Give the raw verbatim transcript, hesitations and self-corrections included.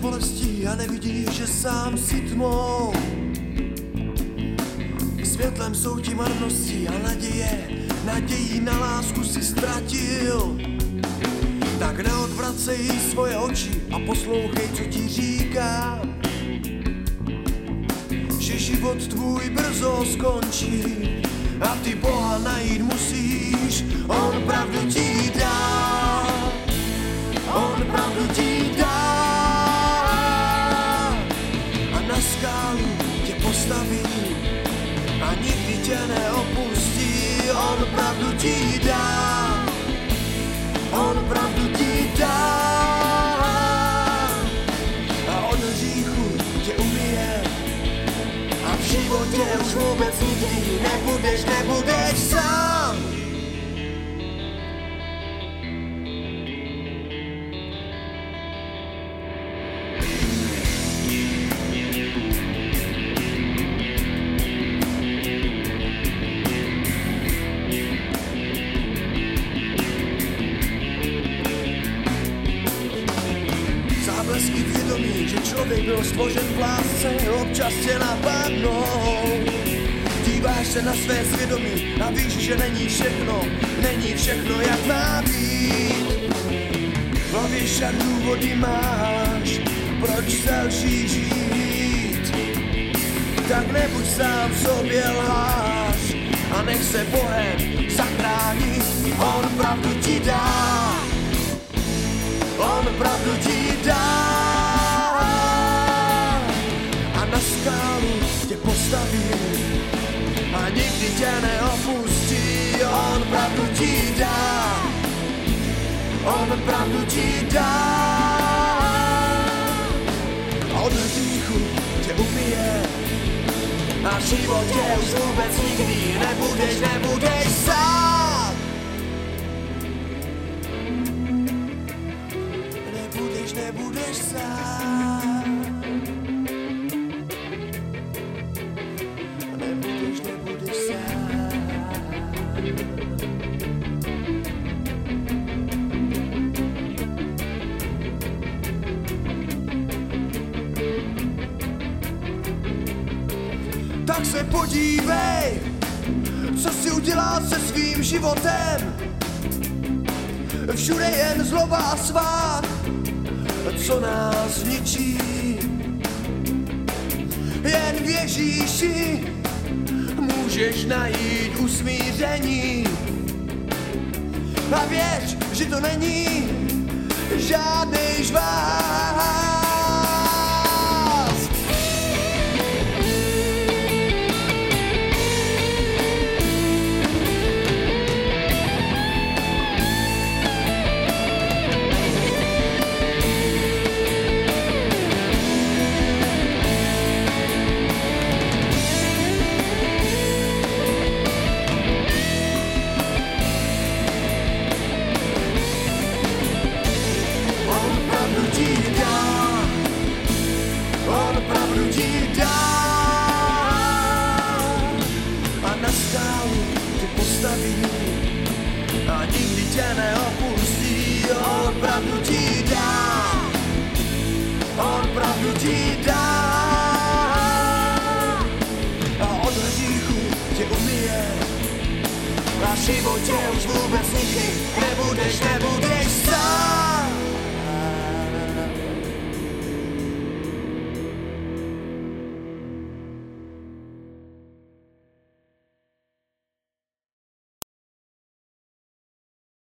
bolestí a nevidíš, že sám si tmou. Světlem jsou ti marností a naděje, nadějí na lásku si ztratil. Tak neodvracej svoje oči a poslouchej, co ti říkám, že život tvůj brzo skončí a ty Boha najít musíš. On pravdu ti dá, on pravdu ti dá a na skálu tě postaví a nikdy tě neopustí. On pravdu ti dá, on pravdu ti dá a od hříchu tě umyje a v životě už vůbec nikdy nebudeš, nebudeš sám. Záblesky vědomí, že člověk byl stvořen v lásce, občas tě napadnou. Díváš se na své svědomí a víš, že není všechno, není všechno jak má být. V hlavě však důvody máš, proč se lží žít. Tak nebuď sám sobě lhář a nech se Bohem zachránit. On pravdu ti dá, on pravdu ti dá a na skálu tě postaví a nikdy tě neopustí. On pravdu ti dá, on pravdu ti dá a od hříchu tě umyje a v životě už vůbec nikdy nebudeš, nebudeš sám. Nebudeš, nebudeš sám. Nebudeš, nebudeš sám. Tak se podívej, co si udělal se svým životem. Všude jen zloba a svát, co nás ničí. Jen v Ježíši můžeš najít usmíření. A věř, že to není žádnej žvás. A nikdy tě neopustí. On pravdu ti dá, on pravdu ti dá a od hříchu tě umyje a v životě už vůbec nikdy nebudeš, nebudeš